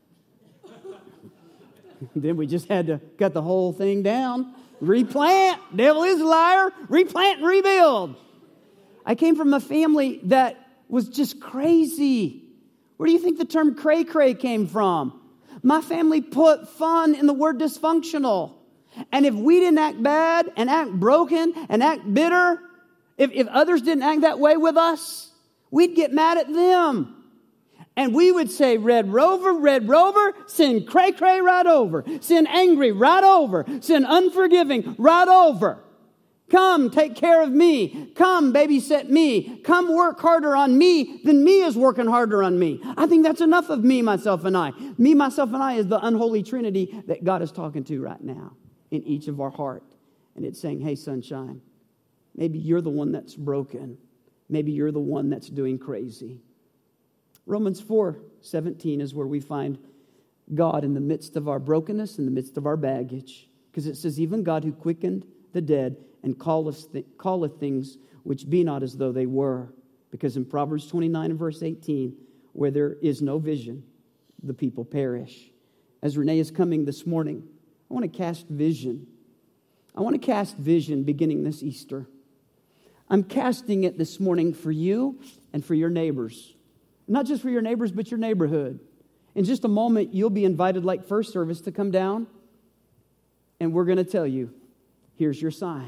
Then we just had to cut the whole thing down. Replant. Devil is a liar. Replant and rebuild. I came from a family that was just crazy. Where do you think the term cray-cray came from? My family put fun in the word dysfunctional. And if we didn't act bad and act broken and act bitter, if, if others didn't act that way with us, we'd get mad at them. And we would say, Red Rover, Red Rover, send cray-cray right over. Send angry right over. Send unforgiving right over. Come, take care of me. Come, babysit me. Come work harder on me than me is working harder on me. I think that's enough of me, myself, and I. Me, myself, and I is the unholy trinity that God is talking to right now in each of our heart. And it's saying, hey, sunshine, maybe you're the one that's broken. Maybe you're the one that's doing crazy. Romans four seventeen is where we find God in the midst of our brokenness, in the midst of our baggage. Because it says, even God who quickened the dead and calleth, th- calleth things which be not as though they were. Because in Proverbs twenty-nine and verse eighteen, where there is no vision, the people perish. As Renee is coming this morning, I want to cast vision. I want to cast vision beginning this Easter. I'm casting it this morning for you and for your neighbors. Not just for your neighbors, but your neighborhood. In just a moment, you'll be invited like first service to come down. And we're going to tell you, here's your sign.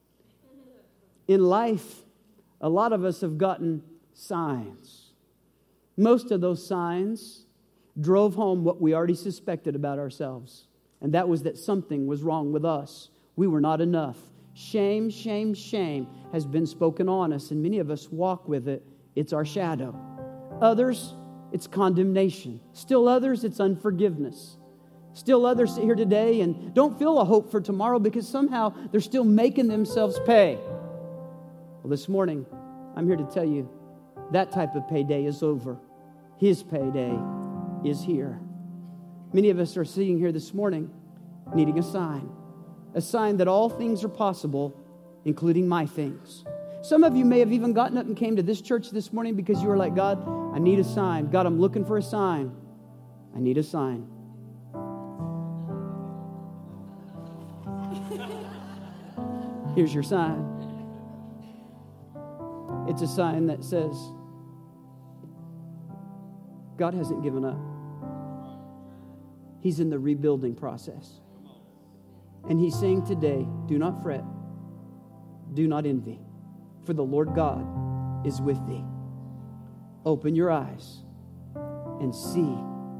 In life, a lot of us have gotten signs. Most of those signs drove home what we already suspected about ourselves. And that was that something was wrong with us. We were not enough. Shame, shame, shame has been spoken on us. And many of us walk with it. It's our shadow. Others, it's condemnation. Still others, it's unforgiveness. Still others sit here today and don't feel a hope for tomorrow because somehow they're still making themselves pay. Well, this morning, I'm here to tell you that type of payday is over. His payday is here. Many of us are sitting here this morning needing a sign. A sign that all things are possible, including my things. Some of you may have even gotten up and came to this church this morning because you were like, God, I need a sign. God, I'm looking for a sign. I need a sign. Here's your sign. It's a sign that says, God hasn't given up. He's in the rebuilding process. And He's saying today, do not fret. Do not envy. For the Lord God is with thee. Open your eyes and see.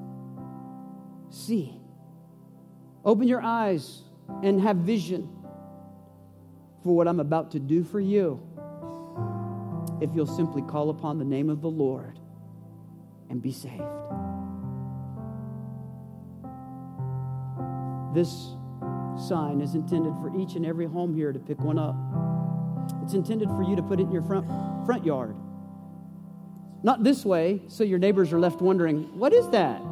See. Open your eyes and have vision for what I'm about to do for you. If you'll simply call upon the name of the Lord and be saved. This sign is intended for each and every home here to pick one up. It's intended for you to put it in your front front yard. Not this way, so your neighbors are left wondering, what is that?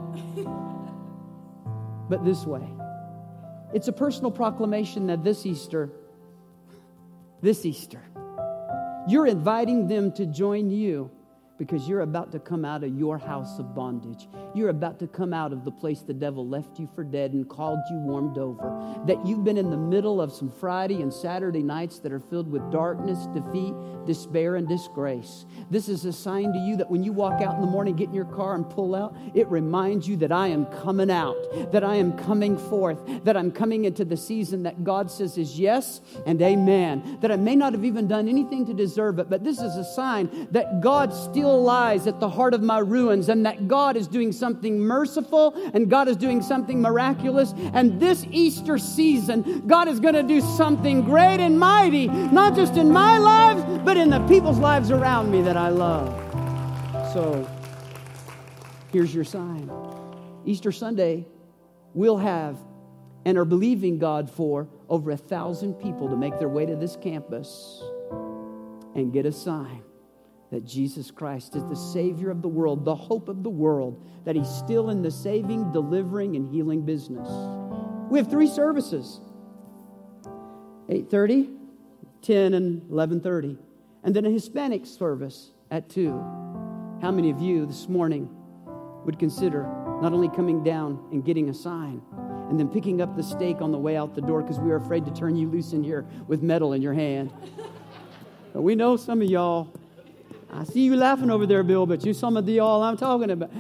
But this way. It's a personal proclamation that this Easter, this Easter, you're inviting them to join you because you're about to come out of your house of bondage. You're about to come out of the place the devil left you for dead and called you warmed over. That you've been in the middle of some Friday and Saturday nights that are filled with darkness, defeat, despair, and disgrace. This is a sign to you that when you walk out in the morning, get in your car and pull out, it reminds you that I am coming out, that I am coming forth, that I'm coming into the season that God says is yes and amen. That I may not have even done anything to deserve it, but this is a sign that God still lies at the heart of my ruins, and that God is doing something merciful and God is doing something miraculous. And this Easter season, God is going to do something great and mighty, not just in my lives, but in the people's lives around me that I love. So here's your sign. Easter Sunday, we'll have and are believing God for over a thousand people to make their way to this campus and get a sign that Jesus Christ is the Savior of the world, the hope of the world, that He's still in the saving, delivering, and healing business. We have three services, eight thirty, ten, and eleven thirty, and then a Hispanic service at two. How many of you this morning would consider not only coming down and getting a sign, and then picking up the stake on the way out the door because we were afraid to turn you loose in here with metal in your hand? But we know some of y'all. I see you laughing over there, Bill, but you some of the y'all I'm talking about.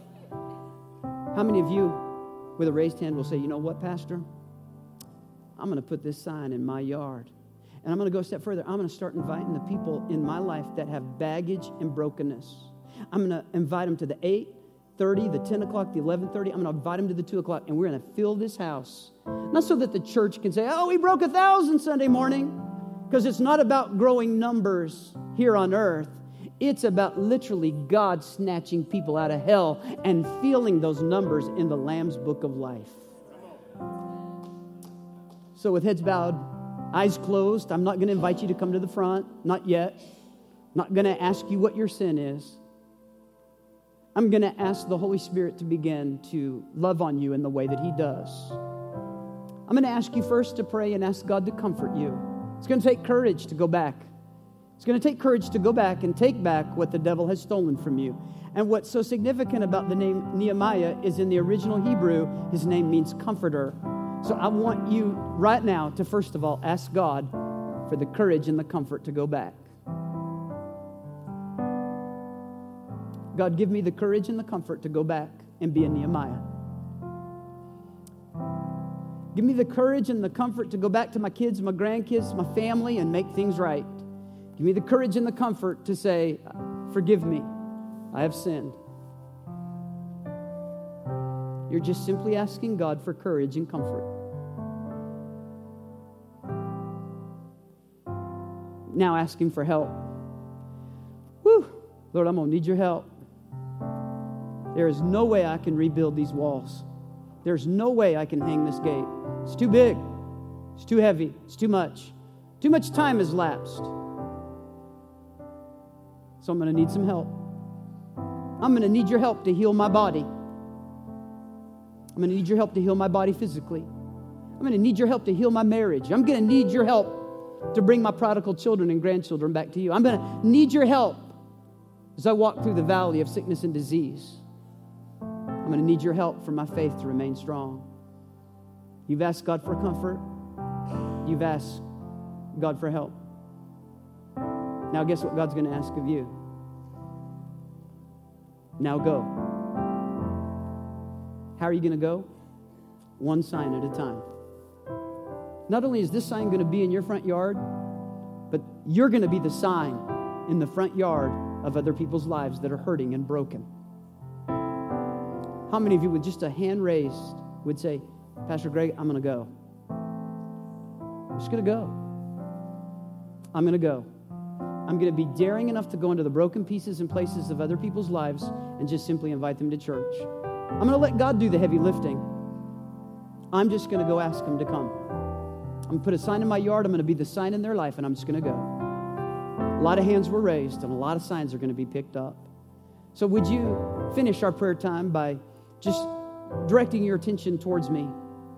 How many of you with a raised hand will say, you know what, Pastor? I'm going to put this sign in my yard. And I'm going to go a step further. I'm going to start inviting the people in my life that have baggage and brokenness. I'm going to invite them to the eight thirty, the ten o'clock, the eleven thirty. I'm going to invite them to the two o'clock, and we're going to fill this house. Not so that the church can say, oh, we broke a thousand Sunday morning. Because it's not about growing numbers here on earth. It's about literally God snatching people out of hell and feeling those numbers in the Lamb's Book of Life. So with heads bowed, eyes closed, I'm not going to invite you to come to the front. Not yet. Not going to ask you what your sin is. I'm going to ask the Holy Spirit to begin to love on you in the way that He does. I'm going to ask you first to pray and ask God to comfort you. It's going to take courage to go back. It's going to take courage to go back and take back what the devil has stolen from you. And what's so significant about the name Nehemiah is in the original Hebrew, his name means comforter. So I want you right now to first of all ask God for the courage and the comfort to go back. God, give me the courage and the comfort to go back and be a Nehemiah. Give me the courage and the comfort to go back to my kids, my grandkids, my family, and make things right. Give me the courage and the comfort to say, forgive me, I have sinned. You're just simply asking God for courage and comfort. Now ask Him for help. Whew, Lord, I'm going to need your help. There is no way I can rebuild these walls. There's no way I can hang this gate. It's too big. It's too heavy. It's too much. Too much time has lapsed. So I'm going to need some help. I'm going to need your help to heal my body. I'm going to need your help to heal my body physically. I'm going to need your help to heal my marriage. I'm going to need your help to bring my prodigal children and grandchildren back to you. I'm going to need your help as I walk through the valley of sickness and disease. I'm going to need your help for my faith to remain strong. You've asked God for comfort. You've asked God for help. Now guess what God's going to ask of you? Now go. How are you going to go? One sign at a time. Not only is this sign going to be in your front yard, but you're going to be the sign in the front yard of other people's lives that are hurting and broken. How many of you with just a hand raised would say, Pastor Greg, I'm going to go. I'm just going to go. I'm going to go. I'm going to be daring enough to go into the broken pieces and places of other people's lives and just simply invite them to church. I'm going to let God do the heavy lifting. I'm just going to go ask Him to come. I'm going to put a sign in my yard. I'm going to be the sign in their life, and I'm just going to go. A lot of hands were raised, and a lot of signs are going to be picked up. So would you finish our prayer time by just directing your attention towards me?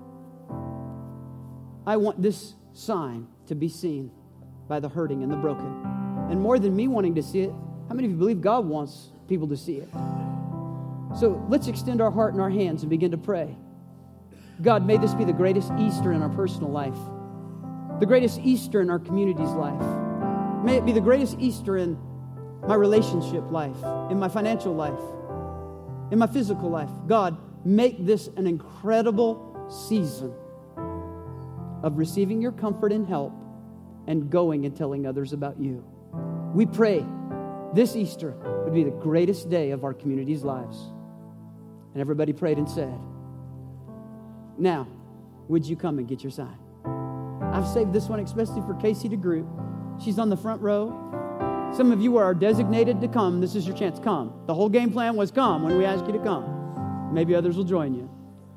I want this sign to be seen by the hurting and the broken. And more than me wanting to see it, How many of you believe God wants people to see it? So let's extend our heart and our hands and begin to pray. God, may this be the greatest Easter in our personal life, the greatest Easter in our community's life. May it be the greatest Easter in my relationship life, in my financial life, in my physical life. God, make this an incredible season of receiving your comfort and help and going and telling others about you. We pray this Easter would be the greatest day of our community's lives. And everybody prayed and said, now, would you come and get your sign? I've saved this one especially for Casey DeGroot. She's on the front row. Some of you are designated to come. This is your chance. Come. The whole game plan was come when we ask you to come. Maybe others will join you.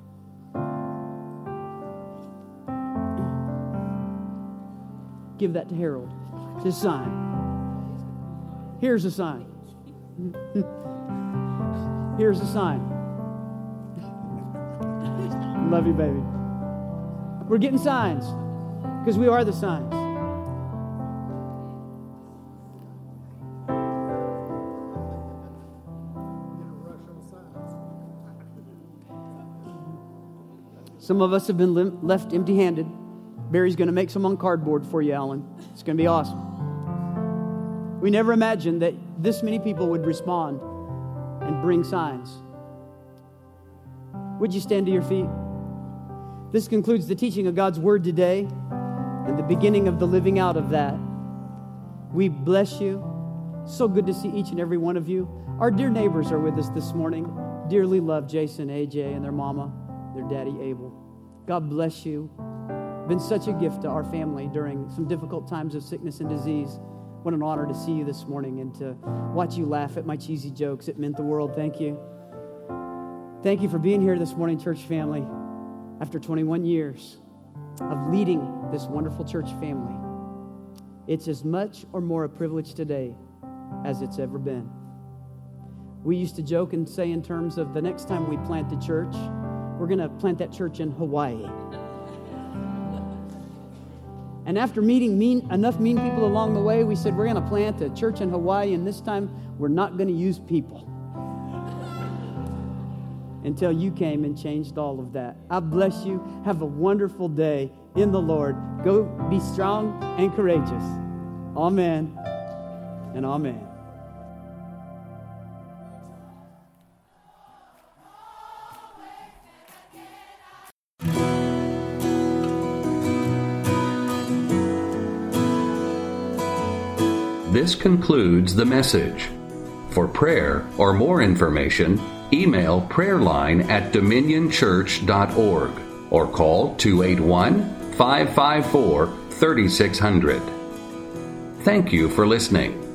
Give that to Harold. It's his sign. Here's a sign. Here's a sign. Love you, baby. We're getting signs because we are the signs. Some of us have been lim- left empty-handed. Barry's going to make some on cardboard for you, Alan. It's going to be awesome. We never imagined that this many people would respond and bring signs. Would you stand to your feet? This concludes the teaching of God's Word today and the beginning of the living out of that. We bless you. So good to see each and every one of you. Our dear neighbors are with us this morning. Dearly love Jason, A J, and their mama, their daddy, Abel. God bless you. Been such a gift to our family during some difficult times of sickness and disease. What an honor to see you this morning and to watch you laugh at my cheesy jokes. It meant the world. Thank you. Thank you for being here this morning, church family. After twenty-one years of leading this wonderful church family, it's as much or more a privilege today as it's ever been. We used to joke and say in terms of the next time we plant the church, we're going to plant that church in Hawaii. And after meeting mean, enough mean people along the way, we said we're going to plant a church in Hawaii, and this time we're not going to use people. Until you came and changed all of that. I bless you. Have a wonderful day in the Lord. Go be strong and courageous. Amen and amen. This concludes the message. For prayer or more information, email prayerline at dominion church dot org or call two eight one, five five four, three six zero zero. Thank you for listening.